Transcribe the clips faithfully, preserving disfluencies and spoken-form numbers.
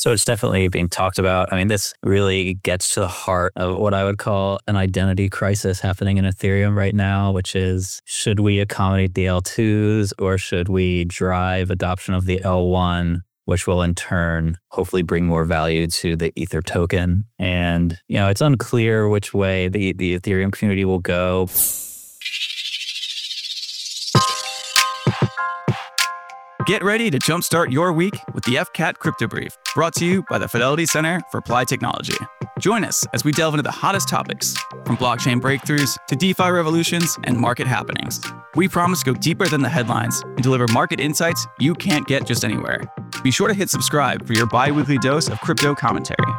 So it's definitely being talked about. I mean, this really gets to the heart of what I would call an identity crisis happening in Ethereum right now, which is, should we accommodate the L twos or should we drive adoption of the L one, which will in turn hopefully bring more value to the Ether token? And, you know, it's unclear which way the, the Ethereum community will go. Get ready to jumpstart your week with the F C A T Crypto Brief, brought to you by the Fidelity Center for Applied Technology. Join us as we delve into the hottest topics, from blockchain breakthroughs to DeFi revolutions and market happenings. We promise to go deeper than the headlines and deliver market insights you can't get just anywhere. Be sure to hit subscribe for your bi-weekly dose of crypto commentary.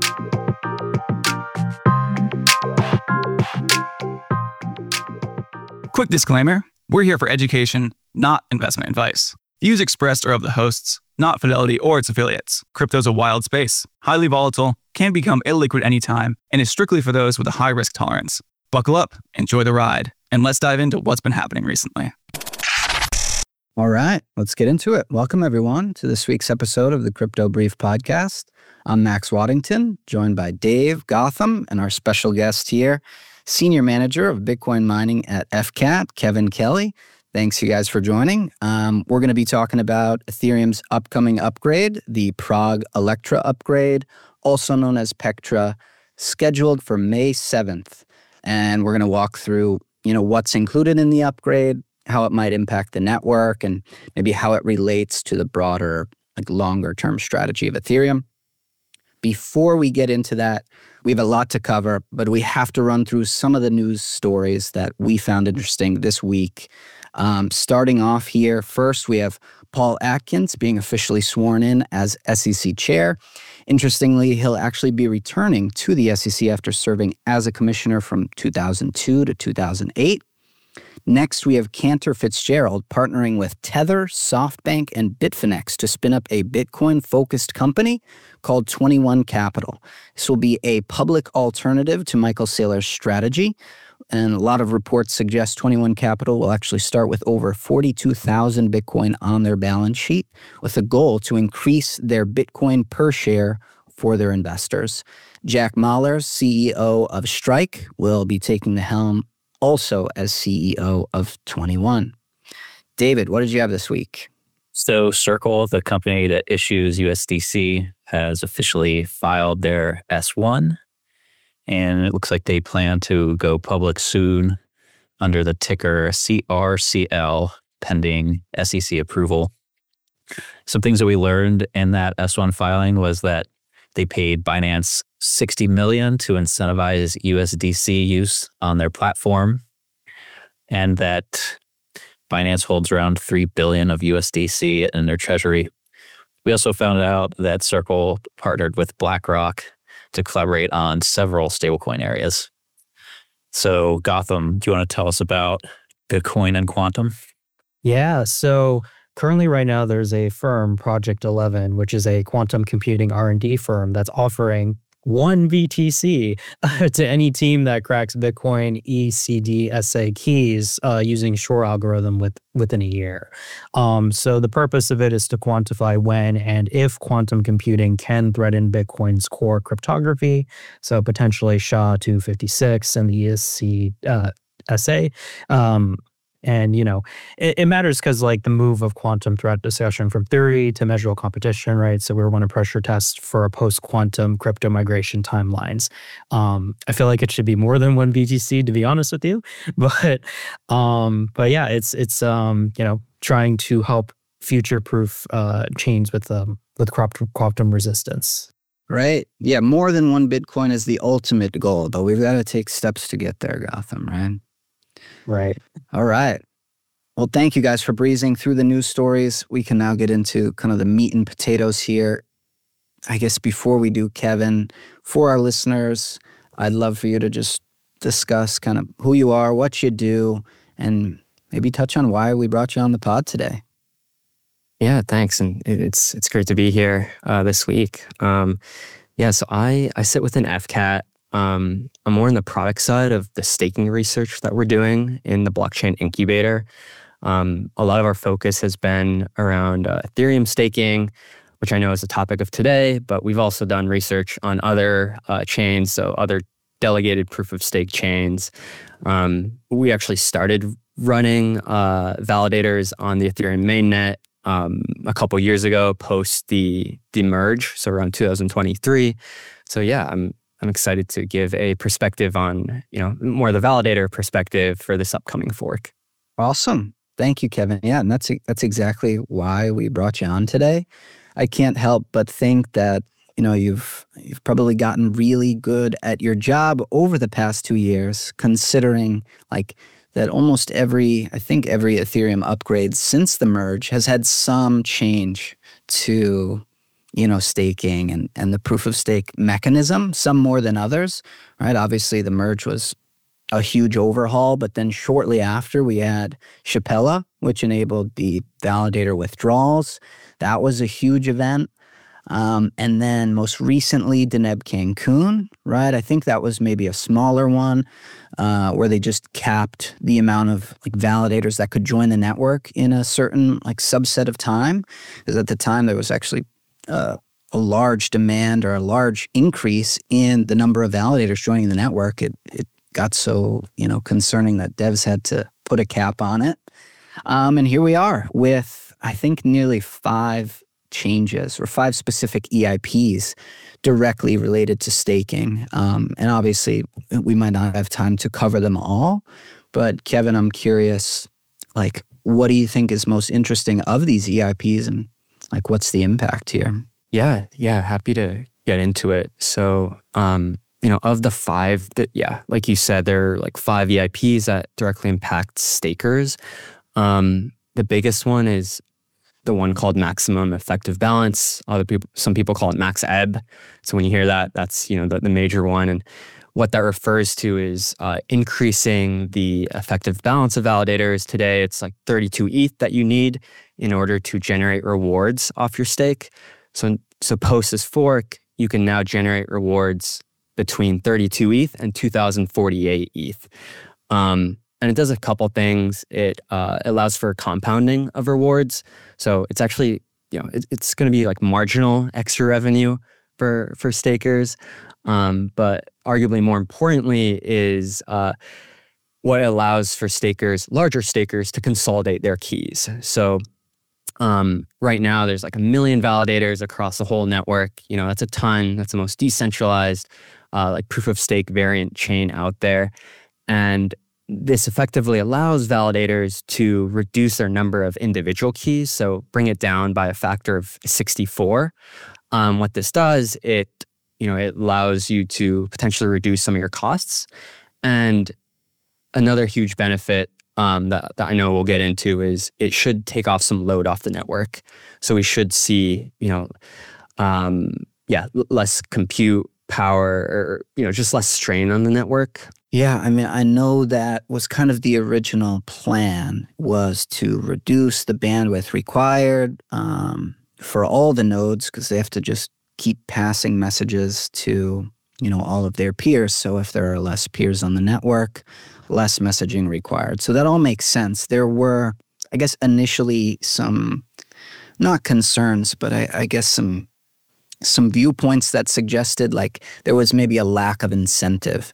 Quick disclaimer, we're here for education, not investment advice. Views expressed are of the hosts, not Fidelity or its affiliates. Crypto's a wild space, highly volatile, can become illiquid anytime, and is strictly for those with a high risk tolerance. Buckle up, enjoy the ride, and let's dive into what's been happening recently. All right, let's get into it. Welcome everyone to this week's episode of the Crypto Brief podcast. I'm Max Waddington, joined by Dave Gotham and our special guest here, Senior Manager of Bitcoin Mining at F C A T, Kevin Kelly. Thanks you guys for joining. Um, we're going to be talking about Ethereum's upcoming upgrade, the Prague Electra upgrade, also known as Pectra, scheduled for May seventh. And we're going to walk through, you know, what's included in the upgrade, how it might impact the network, and maybe how it relates to the broader, like longer-term strategy of Ethereum. Before we get into that, we have a lot to cover, but we have to run through some of the news stories that we found interesting this week. Um, starting off here, first we have Paul Atkins being officially sworn in as S E C chair. Interestingly, he'll actually be returning to the S E C after serving as a commissioner from two thousand two to two thousand eight. Next, we have Cantor Fitzgerald partnering with Tether, SoftBank, and Bitfinex to spin up a Bitcoin-focused company called twenty-one Capital. This will be a public alternative to Michael Saylor's strategy, and a lot of reports suggest twenty-one Capital will actually start with over forty-two thousand Bitcoin on their balance sheet, with a goal to increase their Bitcoin per share for their investors. Jack Mahler, C E O of Strike, will be taking the helm also as C E O of twenty-one. David, what did you have this week? So Circle, the company that issues U S D C, has officially filed their S one. And it looks like they plan to go public soon under the ticker C R C L, pending S E C approval. Some things that we learned in that S one filing was that they paid Binance sixty million dollars to incentivize U S D C use on their platform, and that Binance holds around three billion dollars of U S D C in their treasury. We also found out that Circle partnered with BlackRock to collaborate on several stablecoin areas. So Gotham, do you want to tell us about Bitcoin and Quantum? Yeah, so currently right now there's a firm, Project eleven, which is a quantum computing R and D firm that's offering one B T C uh, to any team that cracks Bitcoin E C D S A keys uh, using Shor algorithm with, within a year. Um, so the purpose of it is to quantify when and if quantum computing can threaten Bitcoin's core cryptography, so potentially S H A two fifty-six and the E C D S A. Um, And, you know, it, it matters because, like, the move of quantum threat discussion from theory to measurable competition, right? So we want to pressure test for a post-quantum crypto migration timelines. Um, I feel like it should be more than one B T C, to be honest with you. But, um, but yeah, it's, it's um, you know, trying to help future-proof uh, chains with, um, with quantum resistance. Right. Yeah, more than one Bitcoin is the ultimate goal, but we've got to take steps to get there, Gotham, right? Right. All right. Well, thank you guys for breezing through the news stories. We can now get into kind of the meat and potatoes here. I guess before we do, Kevin, for our listeners, I'd love for you to just discuss kind of who you are, what you do, and maybe touch on why we brought you on the pod today. Yeah, thanks. And it's it's great to be here uh, this week. Um, yeah, so I, I sit within F C A T. Um, I'm more in the product side of the staking research that we're doing in the blockchain incubator. Um, a lot of our focus has been around uh, Ethereum staking, which I know is the topic of today, but we've also done research on other uh, chains, so other delegated proof of stake chains. Um, we actually started running uh, validators on the Ethereum mainnet um, a couple years ago, post the the merge, so around two thousand twenty-three. So yeah, I'm I'm excited to give a perspective on, you know, more the validator perspective for this upcoming fork. Awesome. Thank you, Kevin. Yeah, and that's that's exactly why we brought you on today. I can't help but think that, you know, you've you've probably gotten really good at your job over the past two years, considering like that almost every, I think every Ethereum upgrade since the merge has had some change to, you know, staking and, and the proof of stake mechanism, some more than others, right? Obviously, the merge was a huge overhaul, but then shortly after we had Shapella, which enabled the validator withdrawals. That was a huge event. Um, and then most recently, Deneb Cancun, right? I think that was maybe a smaller one uh, where they just capped the amount of like validators that could join the network in a certain like subset of time. Because at the time there was actually uh, a large demand or a large increase in the number of validators joining the network. It, it got so, you know, concerning that devs had to put a cap on it. Um, and here we are with, I think, nearly five changes or five specific E I Ps directly related to staking. Um, and obviously, we might not have time to cover them all. But Kevin, I'm curious, like, what do you think is most interesting of these E I Ps and like, what's the impact here? Yeah, yeah, happy to get into it. So, um, you know, of the five that, yeah, like you said, there are like five E I Ps that directly impact stakers. Um, the biggest one is the one called maximum effective balance. Other people, some people call it max E B. So when you hear that, that's, you know, the, the major one. And what that refers to is uh, increasing the effective balance of validators. Today, it's like thirty-two E T H that you need in order to generate rewards off your stake. So, so post this fork, you can now generate rewards between thirty-two E T H and two thousand forty-eight E T H. Um, And it does a couple things. It uh, allows for compounding of rewards. So it's actually, you know, it, it's going to be like marginal extra revenue for for stakers. Um, but arguably more importantly is uh, what it allows for stakers, larger stakers, to consolidate their keys. So um, right now there's like a million validators across the whole network. You know, that's a ton. That's the most decentralized, uh, like proof of stake variant chain out there. And this effectively allows validators to reduce their number of individual keys, so bring it down by a factor of sixty-four. Um, what this does, it you know it allows you to potentially reduce some of your costs. And another huge benefit um, that, that I know we'll get into is it should take off some load off the network. So we should see you know um, yeah less compute power, or you know just less strain on the network. Yeah, I mean, I know that was kind of the original plan, was to reduce the bandwidth required um, for all the nodes, because they have to just keep passing messages to, you know, all of their peers. So if there are less peers on the network, less messaging required. So that all makes sense. There were, I guess, initially some, not concerns, but I, I guess some some viewpoints that suggested like there was maybe a lack of incentive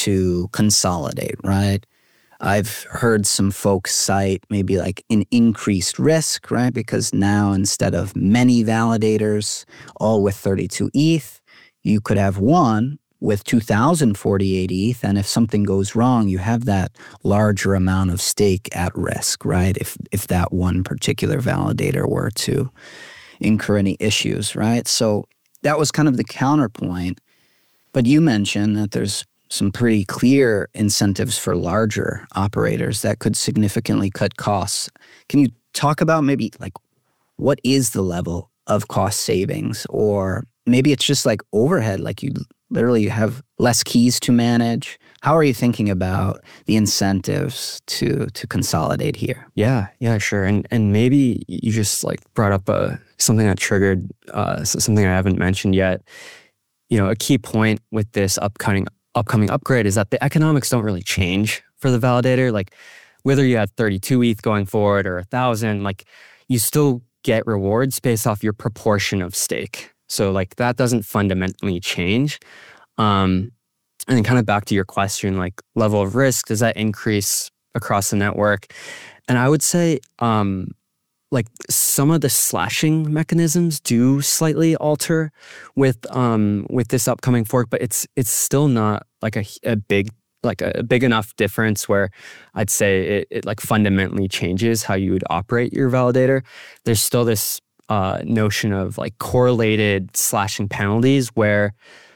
to consolidate, right? I've heard some folks cite maybe like an increased risk, right? Because now instead of many validators, all with thirty-two E T H, you could have one with two thousand forty-eight E T H. And if something goes wrong, you have that larger amount of stake at risk, right? If, if that one particular validator were to incur any issues, right? So that was kind of the counterpoint. But you mentioned that there's some pretty clear incentives for larger operators that could significantly cut costs. Can you talk about maybe like what is the level of cost savings? Or maybe it's just like overhead, like you literally have less keys to manage. How are you thinking about the incentives to to consolidate here? Yeah, yeah, sure. And and maybe you just like brought up a, something that triggered uh, something I haven't mentioned yet. You know, a key point with this upcoming upcoming upgrade is that the economics don't really change for the validator. Like whether you have thirty-two E T H going forward or a thousand, like you still get rewards based off your proportion of stake. So like that doesn't fundamentally change. Um, and then kind of back to your question, like level of risk, does that increase across the network? And I would say um, like some of the slashing mechanisms do slightly alter with um, with this upcoming fork, but it's it's still not like a, a big like a, a big enough difference where I'd say it, it like fundamentally changes how you would operate your validator. There's still this uh, notion of like correlated slashing penalties where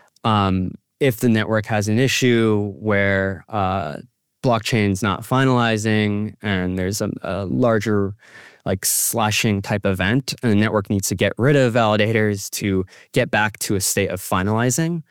um, if the network has an issue where uh, blockchain's not finalizing and there's a, a larger like slashing type event and the network needs to get rid of validators to get back to a state of finalizing,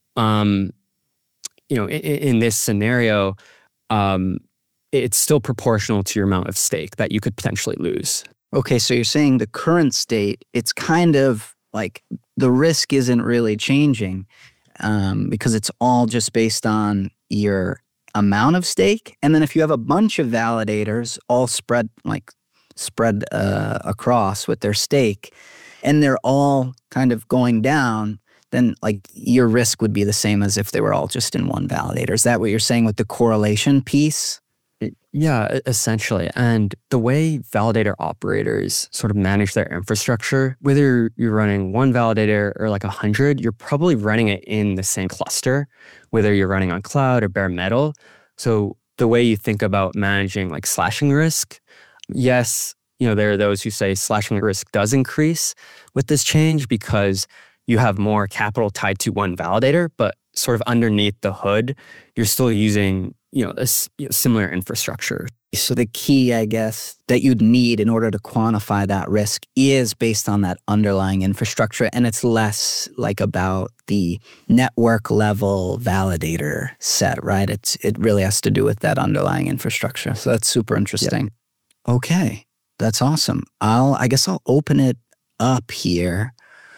um, you know, in, in this scenario, um, it's still proportional to your amount of stake that you could potentially lose. Okay, so you're saying the current state, it's kind of like the risk isn't really changing um, because it's all just based on your amount of stake. And then if you have a bunch of validators all spread like spread uh, across with their stake and they're all kind of going down, then like your risk would be the same as if they were all just in one validator. Is that what you're saying with the correlation piece? Yeah, essentially. And the way validator operators sort of manage their infrastructure, whether you're running one validator or like a hundred, you're probably running it in the same cluster, whether you're running on cloud or bare metal. So the way you think about managing like slashing risk, yes, you know, there are those who say slashing risk does increase with this change because you have more capital tied to one validator, but sort of underneath the hood, you're still using, you know, a you know, similar infrastructure. So the key, I guess, that you'd need in order to quantify that risk is based on that underlying infrastructure, and it's less like about the network level validator set, right? It's it really has to do with that underlying infrastructure. So that's super interesting. Yeah. Okay, that's awesome. I'll I guess I'll open it up here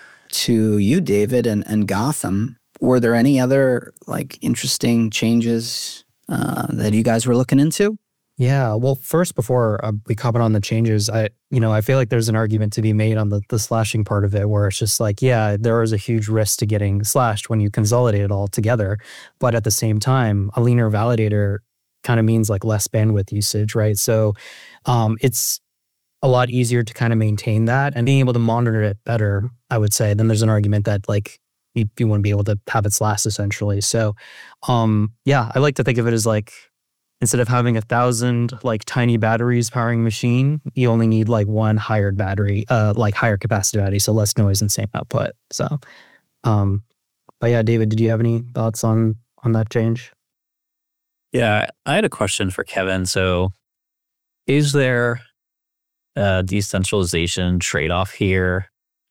to you, David, and, and Gotham. Were there any other like interesting changes uh, that you guys were looking into? Yeah, well, first, before uh, we comment on the changes, I, you know, I feel like there's an argument to be made on the, the slashing part of it, where it's just like, yeah, there is a huge risk to getting slashed when you consolidate it all together. But at the same time, a leaner validator kind of means like less bandwidth usage, right? So um, it's a lot easier to kind of maintain that and being able to monitor it better, I would say. Then there's an argument that like you, you want to be able to have it last essentially. So um, yeah, I like to think of it as like, instead of having a thousand like tiny batteries powering a machine, you only need like one higher battery, uh, like higher capacity battery, so less noise and same output. So, um, but yeah, David, did you have any thoughts on on that change? Yeah, I had a question for Kevin. So, is there a decentralization trade-off here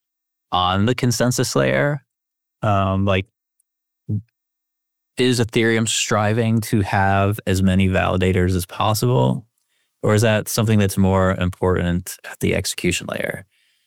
on the consensus layer? Um, like, is Ethereum striving to have as many validators as possible? Or is that something that's more important at the execution layer?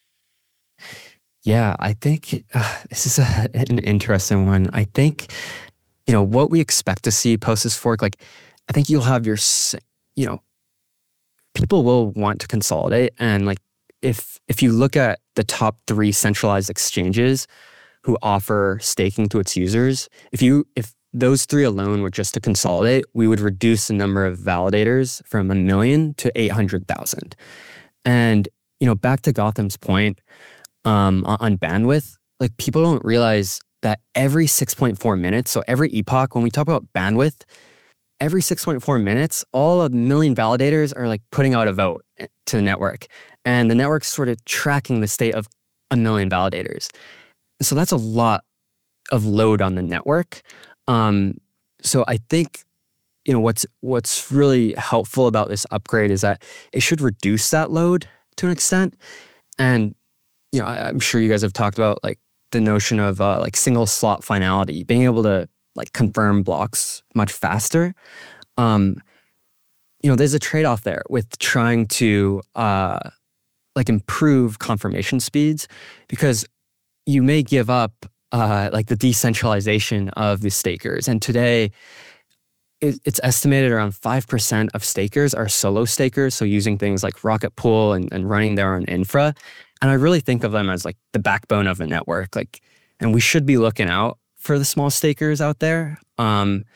Yeah, I think uh, this is a, an interesting one. I think, you know, what we expect to see post this fork, like, I think you'll have your, you know, people will want to consolidate. And like, if if you look at the top three centralized exchanges who offer staking to its users, if you, if those three alone were just to consolidate, we would reduce the number of validators from a million to eight hundred thousand. And, you know, back to Gotham's point um, on bandwidth, like people don't realize that every six point four minutes, so every epoch, when we talk about bandwidth, every six point four minutes, all a million validators are like putting out a vote to the network. And the network's sort of tracking the state of a million validators. So that's a lot of load on the network. Um, so I think, you know, what's what's really helpful about this upgrade is that it should reduce that load to an extent. And, you know, I, I'm sure you guys have talked about like the notion of uh, like single slot finality, being able to like confirm blocks much faster. Um, you know, there's a trade-off there with trying to uh, like improve confirmation speeds, because you may give up Uh, like the decentralization of the stakers. And today, it, it's estimated around five percent of stakers are solo stakers, so using things like Rocket Pool and, and running their own infra. And I really think of them as like the backbone of a network. Like, and we should be looking out for the small stakers out there. Um,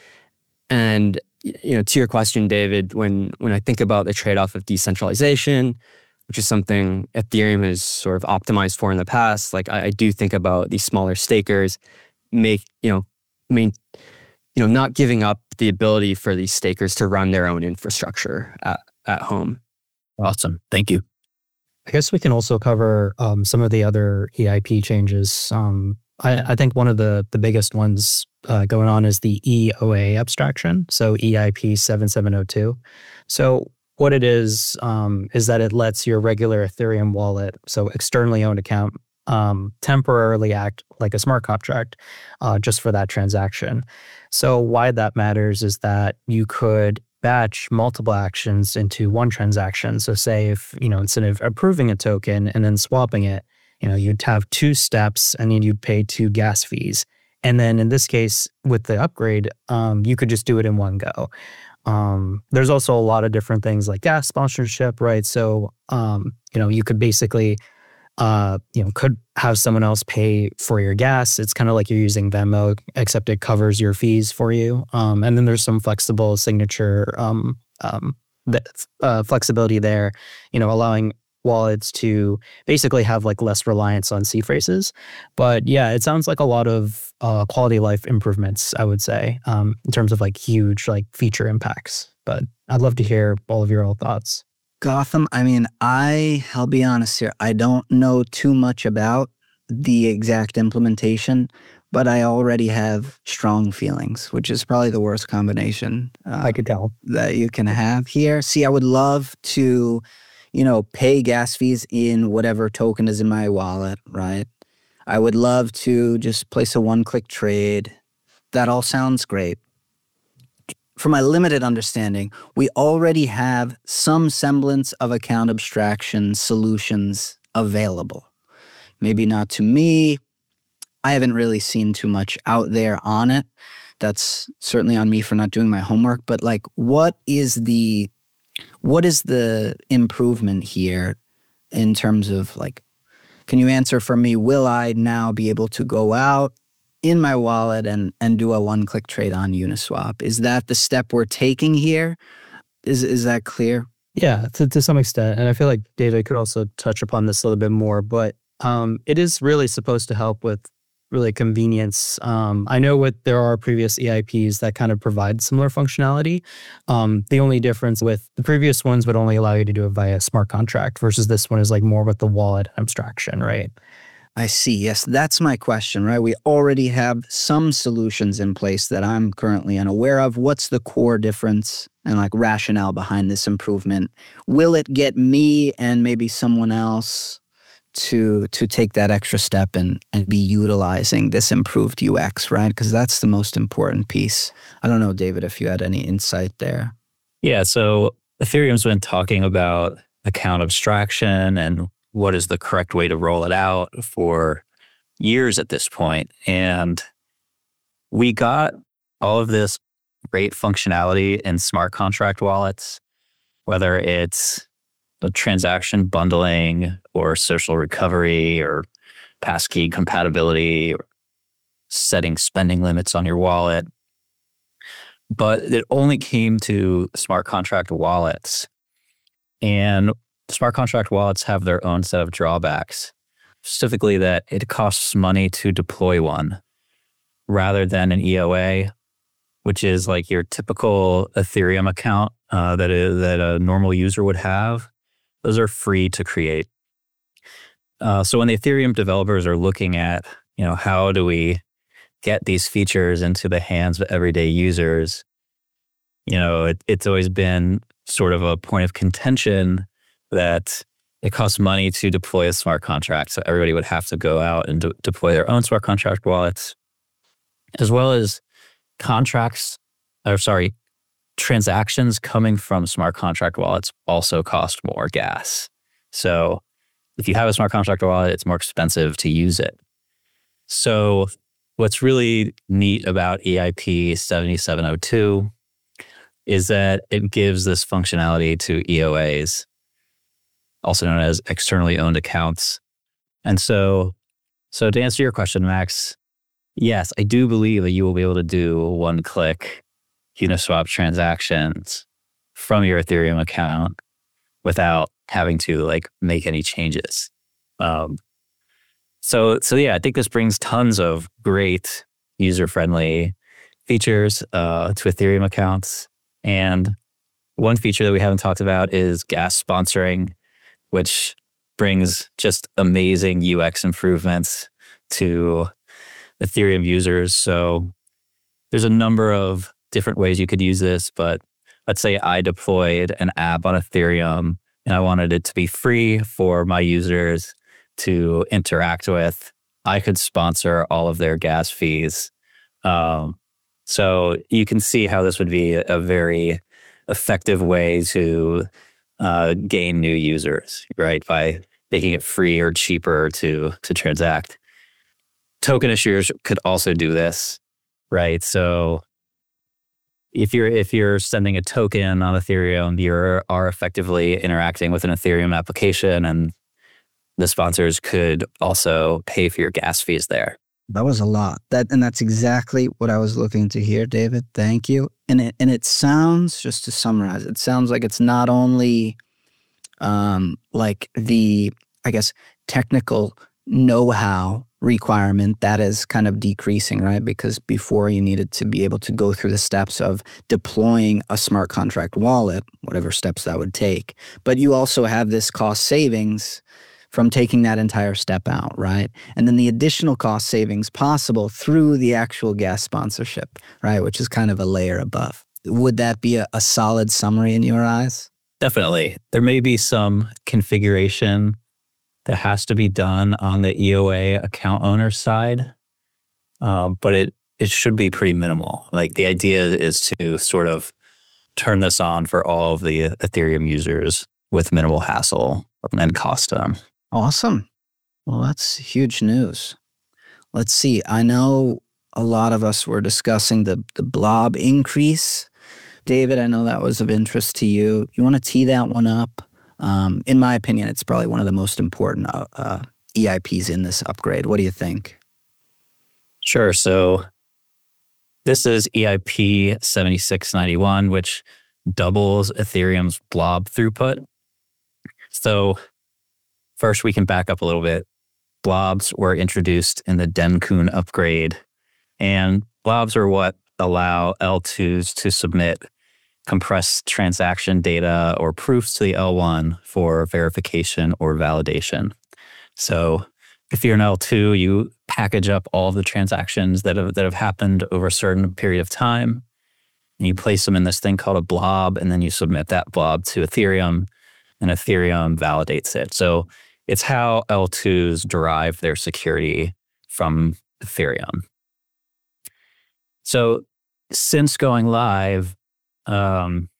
and you know, to your question, David, when when I think about the trade-off of decentralization, which is something Ethereum has sort of optimized for in the past, like I, I do think about these smaller stakers make, you know, main, you know, not giving up the ability for these stakers to run their own infrastructure at, at home. Awesome. Thank you. I guess we can also cover um, some of the other E I P changes. Um, I, I think one of the, the biggest ones uh, going on is the E O A abstraction, so E I P seven seven zero two. So what it is, um, is that it lets your regular Ethereum wallet, so externally owned account, um, temporarily act like a smart contract uh, just for that transaction. So why that matters is that you could batch multiple actions into one transaction. So say if, you know, instead of approving a token and then swapping it, you know, you'd have two steps and then you'd pay two gas fees. And then in this case, with the upgrade, um, you could just do it in one go. Um, there's also a lot of different things like gas sponsorship, right? So, um, you know, you could basically, uh, you know, could have someone else pay for your gas. It's kind of like you're using Venmo, except it covers your fees for you. Um, and then there's some flexible signature um, um, th- uh, flexibility there, you know, allowing wallets to basically have like less reliance on C phrases. But yeah, it sounds like a lot of uh, quality of life improvements, I would say, um, in terms of like huge like feature impacts. But I'd love to hear all of your own thoughts. Gotham, I mean, I, I'll be honest here, I don't know too much about the exact implementation, but I already have strong feelings, which is probably the worst combination uh, I could tell. that you can have here. See, I would love to, you know, pay gas fees in whatever token is in my wallet, right? I would love to just place a one-click trade. That all sounds great. From my limited understanding, we already have some semblance of account abstraction solutions available. Maybe not to me. I haven't really seen too much out there on it. That's certainly on me for not doing my homework. But like, what is the what is the improvement here in terms of like, can you answer for me, will I now be able to go out in my wallet and, and do a one-click trade on Uniswap? Is that the step we're taking here? Is is that clear? Yeah, to, to some extent. And I feel like David could also touch upon this a little bit more, but um, it is really supposed to help with really convenience. Um, I know what there are previous E I Ps that kind of provide similar functionality. Um, the only difference with the previous ones would only allow you to do it via smart contract versus this one is like more with the wallet abstraction, right? I see. Yes, that's my question, right? We already have some solutions in place that I'm currently unaware of. What's the core difference and like rationale behind this improvement? Will it get me and maybe someone else to to take that extra step and, and be utilizing this improved U X, right? Because that's the most important piece. I don't know, David, if you had any insight there. Yeah, so Ethereum's been talking about account abstraction and what is the correct way to roll it out for years at this point. And we got all of this great functionality in smart contract wallets, whether it's the transaction bundling or social recovery or passkey compatibility or setting spending limits on your wallet. But it only came to smart contract wallets. And smart contract wallets have their own set of drawbacks, specifically that it costs money to deploy one rather than an E O A, which is like your typical Ethereum account uh, that, is, that a normal user would have. Those are free to create. Uh, so when the Ethereum developers are looking at, you know, how do we get these features into the hands of everyday users, you know, it, it's always been sort of a point of contention that it costs money to deploy a smart contract. So everybody would have to go out and de- deploy their own smart contract wallets, as well as contracts, or sorry, transactions coming from smart contract wallets also cost more gas. So if you have a smart contract wallet, it's more expensive to use it. So what's really neat about E I P seventy-seven oh two is that it gives this functionality to E O As, also known as externally owned accounts, And so, so to answer your question, Max, yes, I do believe that you will be able to do one-click Uniswap transactions from your Ethereum account without having to like make any changes. Um, so, so yeah, I think this brings tons of great user-friendly features uh, to Ethereum accounts. And one feature that we haven't talked about is gas sponsoring, which brings just amazing U X improvements to Ethereum users. So there's a number of different ways you could use this, but let's say I deployed an app on Ethereum and I wanted it to be free for my users to interact with. I could sponsor all of their gas fees. Um, so you can see how this would be a very effective way to uh, gain new users, right? By making it free or cheaper to to transact. Token issuers could also do this, right? So if you're if you're sending a token on Ethereum, you are effectively interacting with an Ethereum application, and the sponsors could also pay for your gas fees there. That was a lot. That and that's exactly what I was looking to hear, David. Thank you. And it and it sounds, just to summarize, it sounds like it's not only um, like the, I guess, technical know-how requirement that is kind of decreasing, right? Because before you needed to be able to go through the steps of deploying a smart contract wallet, whatever steps that would take. But you also have this cost savings from taking that entire step out, right? And then the additional cost savings possible through the actual gas sponsorship, right? Which is kind of a layer above. Would that be a, a solid summary in your eyes? Definitely. There may be some configuration that has to be done on the E O A account owner side, um, but it it should be pretty minimal. Like the idea is to sort of turn this on for all of the Ethereum users with minimal hassle and cost to them. Awesome. Well, that's huge news. Let's see. I know a lot of us were discussing the, the blob increase. David, I know that was of interest to you. You want to tee that one up? Um, in my opinion, it's probably one of the most important uh, uh, E I Ps in this upgrade. What do you think? Sure. So this is E I P seventy-six ninety-one, which doubles Ethereum's blob throughput. So first, we can back up a little bit. Blobs were introduced in the Dencun upgrade, and blobs are what allow L twos to submit compressed transaction data or proofs to the L one for verification or validation. So if you're an L two, you package up all of the transactions that have, that have happened over a certain period of time, and you place them in this thing called a blob, and then you submit that blob to Ethereum, and Ethereum validates it. So it's how L twos derive their security from Ethereum. So since going live, um,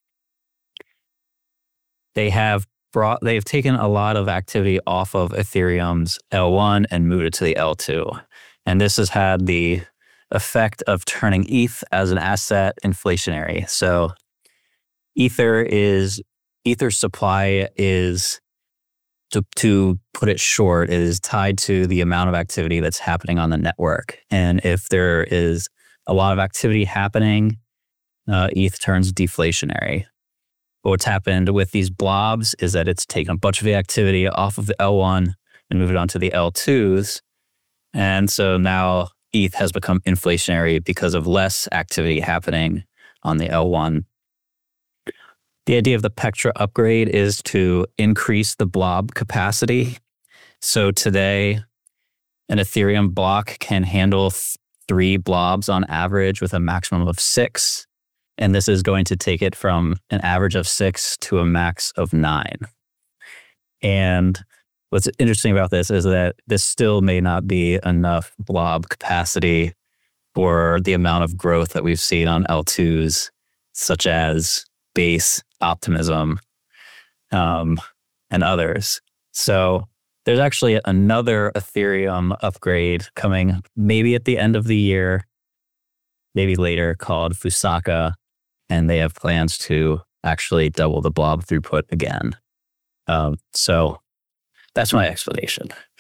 they have brought, they've taken a lot of activity off of Ethereum's L one and moved it to the L two. And this has had the effect of turning E T H as an asset inflationary. So Ether is, Ether's supply is, To, to put it short, it is tied to the amount of activity that's happening on the network. And if there is a lot of activity happening, uh, E T H turns deflationary. But what's happened with these blobs is that it's taken a bunch of the activity off of the L one and moved it onto the L twos. And so now E T H has become inflationary because of less activity happening on the L one. The idea of the Pectra upgrade is to increase the blob capacity. So today, an Ethereum block can handle th- three blobs on average with a maximum of six. And this is going to take it from an average of six to a max of nine. And what's interesting about this is that this still may not be enough blob capacity for the amount of growth that we've seen on L twos, such as Base, Optimism, um, and others. So there's actually another Ethereum upgrade coming maybe at the end of the year, maybe later, called Fusaka, and they have plans to actually double the blob throughput again. Um, so that's my explanation.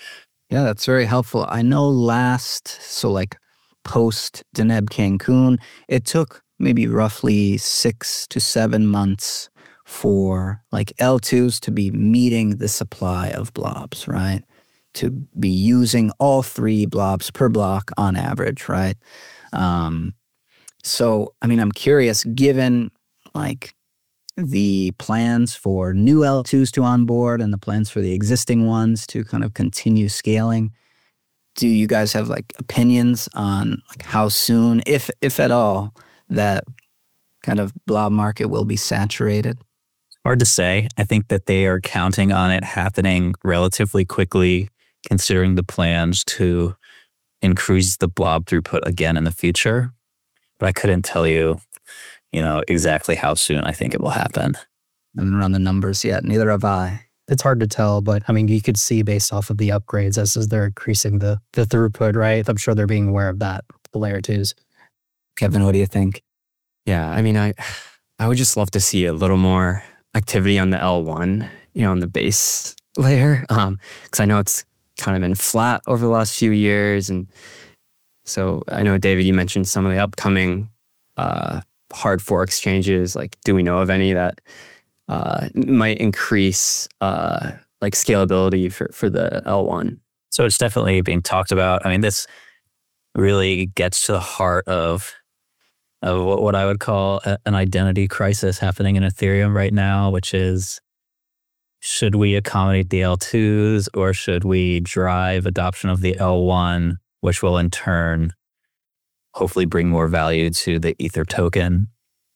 Yeah, that's very helpful. I know last, so like post Deneb Cancun, it took maybe roughly six to seven months for like L twos to be meeting the supply of blobs, right? To be using all three blobs per block on average, right? Um, so, I mean, I'm curious, given like the plans for new L twos to onboard and the plans for the existing ones to kind of continue scaling, do you guys have like opinions on like how soon, if if at all, that kind of blob market will be saturated? Hard to say. I think that they are counting on it happening relatively quickly, considering the plans to increase the blob throughput again in the future. But I couldn't tell you, you know, exactly how soon I think it will happen. I haven't run the numbers yet. Neither have I. It's hard to tell, but I mean, you could see based off of the upgrades as, as they're increasing the, the throughput, right? I'm sure they're being aware of that, the layer twos. Kevin, what do you think? Yeah, I mean, I I would just love to see a little more activity on the L one, you know, on the base layer, um, because I know it's kind of been flat over the last few years. And so I know, David, you mentioned some of the upcoming uh, hard fork exchanges. Like, do we know of any that uh, might increase uh, like scalability for, for the L one? So it's definitely being talked about. I mean, this really gets to the heart of of what, what I would call a, an identity crisis happening in Ethereum right now, which is, should we accommodate the L twos or should we drive adoption of the L one, which will in turn hopefully bring more value to the Ether token?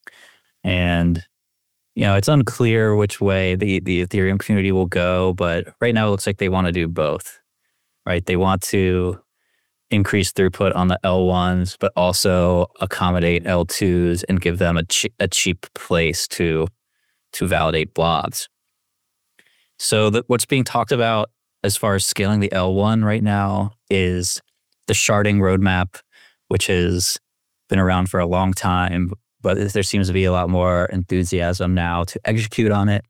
And, you know, it's unclear which way the, the Ethereum community will go, but right now it looks like they want to do both, right? They want to increase throughput on the L ones, but also accommodate L twos and give them a, che- a cheap place to, to validate blobs. So the, what's being talked about as far as scaling the L one right now is the sharding roadmap, which has been around for a long time, but there seems to be a lot more enthusiasm now to execute on it,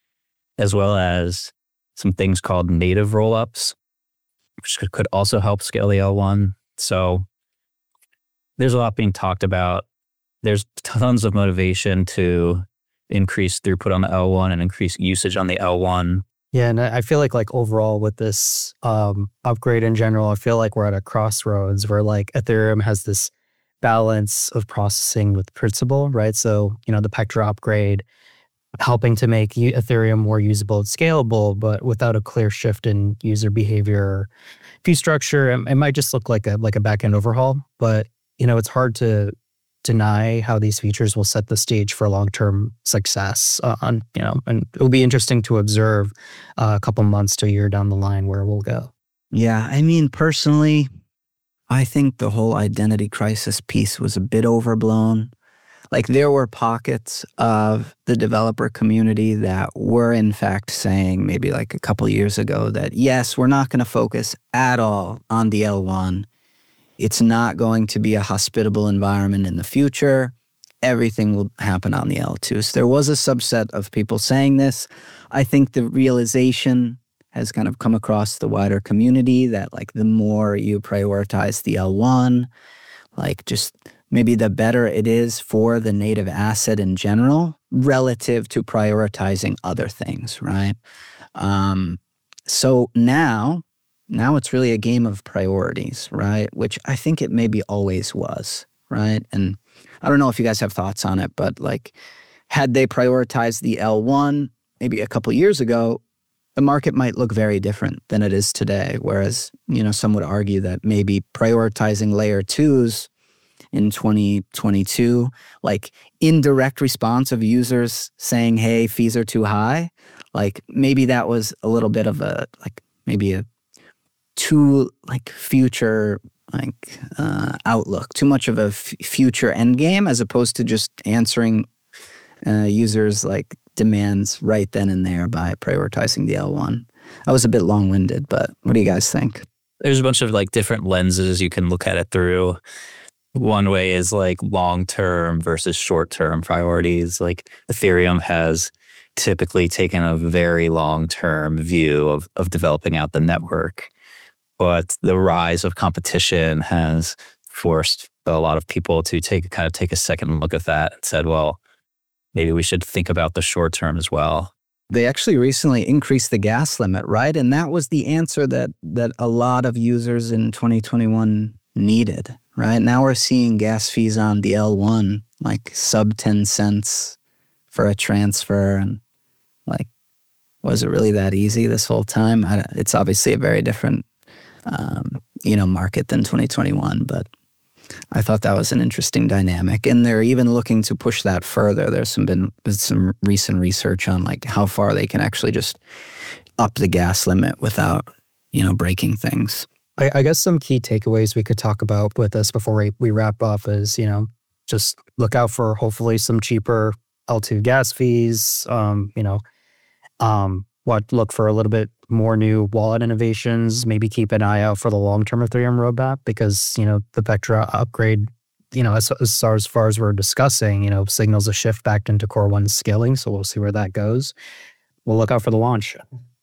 as well as some things called native rollups, which could, could also help scale the L one. So there's a lot being talked about. There's tons of motivation to increase throughput on the L one and increase usage on the L one. Yeah, and I feel like like overall with this um, upgrade in general, I feel like we're at a crossroads where like Ethereum has this balance of processing with Principal, right? So, you know, the Pectra upgrade helping to make Ethereum more usable and scalable, but without a clear shift in user behavior, fee structure. It, it might just look like a like a backend overhaul, but you know, it's hard to deny how these features will set the stage for long-term success. Uh, on you know, and it will be interesting to observe uh, a couple months to a year down the line where we'll go. Yeah, I mean, personally, I think the whole identity crisis piece was a bit overblown. Like, there were pockets of the developer community that were in fact saying maybe like a couple years ago that, yes, we're not going to focus at all on the L one. It's not going to be a hospitable environment in the future. Everything will happen on the L two. So there was a subset of people saying this. I think the realization has kind of come across the wider community that like the more you prioritize the L one, like just maybe the better it is for the native asset in general relative to prioritizing other things, right? Um, so now, now it's really a game of priorities, right? Which I think it maybe always was, right? And I don't know if you guys have thoughts on it, but like, had they prioritized the L one maybe a couple years ago, the market might look very different than it is today. Whereas, you know, some would argue that maybe prioritizing layer twos in twenty twenty-two, like indirect response of users saying, hey, fees are too high, like maybe that was a little bit of a, like maybe a too like future like uh, outlook, too much of a f- future end game as opposed to just answering uh, users like demands right then and there by prioritizing the L one. I was a bit long-winded, but what do you guys think? There's a bunch of like different lenses you can look at it through. One way is like long-term versus short-term priorities. Like Ethereum has typically taken a very long-term view of, of developing out the network. but the rise of competition has forced a lot of people to take kind of take a second look at that and said, well, maybe we should think about the short term as well. They actually recently increased the gas limit, right? And that was the answer that that a lot of users in twenty twenty-one needed, right? Now we're seeing gas fees on the L one like sub ten cents for a transfer. And like, was it really that easy this whole time? I, it's obviously a very different, um, you know, market than twenty twenty-one, but I thought that was an interesting dynamic. And they're even looking to push that further. There's some been some recent research on like how far they can actually just up the gas limit without, you know, breaking things. I, I guess some key takeaways we could talk about with this before we, we wrap up is, you know, just look out for hopefully some cheaper L two gas fees, um, you know, um, what look for a little bit more new wallet innovations, maybe keep an eye out for the long-term Ethereum roadmap because, you know, the Vectra upgrade, you know, as, as, far, as far as we're discussing, you know, signals a shift back into Core one scaling. So we'll see where that goes. We'll look out for the launch.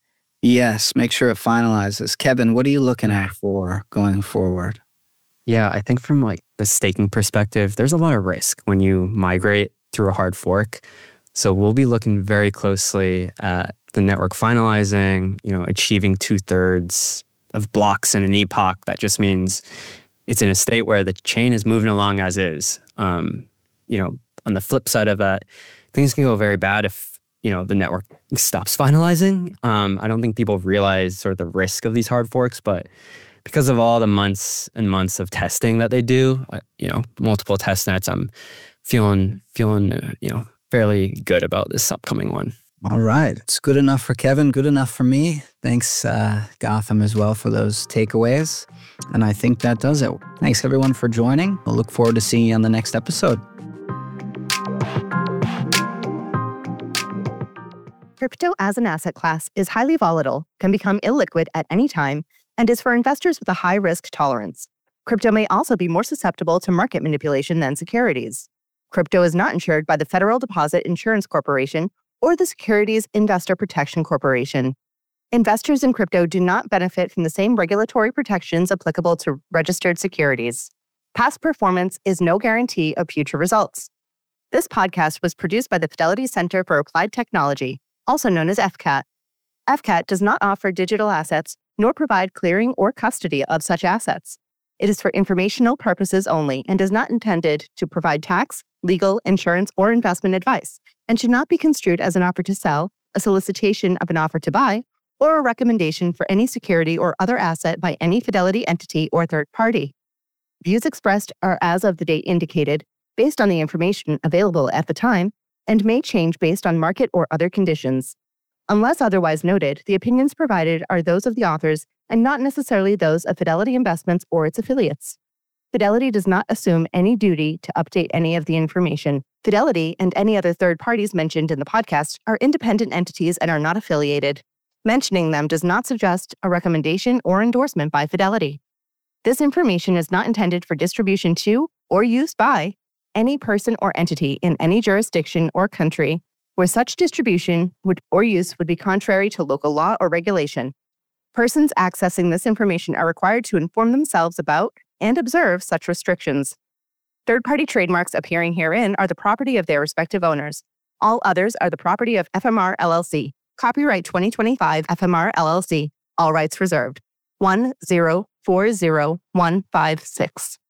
Yes, make sure it finalizes. Kevin, what are you looking at for going forward? Yeah, I think from like the staking perspective, there's a lot of risk when you migrate through a hard fork. So we'll be looking very closely at the network finalizing, you know, achieving two thirds of blocks in an epoch. That just means it's in a state where the chain is moving along as is. Um, you know, on the flip side of that, things can go very bad if, you know, the network stops finalizing. Um, I don't think people realize sort of the risk of these hard forks, but because of all the months and months of testing that they do, you know, multiple test nets, I'm feeling, feeling, uh, you know, fairly good about this upcoming one. All right. It's good enough for Kevin, good enough for me. Thanks, uh, Gotham, as well for those takeaways. And I think that does it. Thanks, everyone, for joining. We'll look forward to seeing you on the next episode. Crypto as an asset class is highly volatile, can become illiquid at any time, and is for investors with a high risk tolerance. Crypto may also be more susceptible to market manipulation than securities. Crypto is not insured by the Federal Deposit Insurance Corporation or the Securities Investor Protection Corporation. Investors in crypto do not benefit from the same regulatory protections applicable to registered securities. Past performance is no guarantee of future results. This podcast was produced by the Fidelity Center for Applied Technology, also known as F CAT. F CAT does not offer digital assets nor provide clearing or custody of such assets. It is for informational purposes only and is not intended to provide tax, legal, insurance, or investment advice, and should not be construed as an offer to sell, a solicitation of an offer to buy, or a recommendation for any security or other asset by any Fidelity entity or third party. Views expressed are as of the date indicated, based on the information available at the time, and may change based on market or other conditions. Unless otherwise noted, the opinions provided are those of the authors and not necessarily those of Fidelity Investments or its affiliates. Fidelity does not assume any duty to update any of the information. Fidelity and any other third parties mentioned in the podcast are independent entities and are not affiliated. Mentioning them does not suggest a recommendation or endorsement by Fidelity. This information is not intended for distribution to or use by any person or entity in any jurisdiction or country where such distribution would or use would be contrary to local law or regulation. Persons accessing this information are required to inform themselves about and observe such restrictions. Third-party trademarks appearing herein are the property of their respective owners. All others are the property of F M R L L C. Copyright twenty twenty-five F M R L L C. All rights reserved. one zero four zero one five six.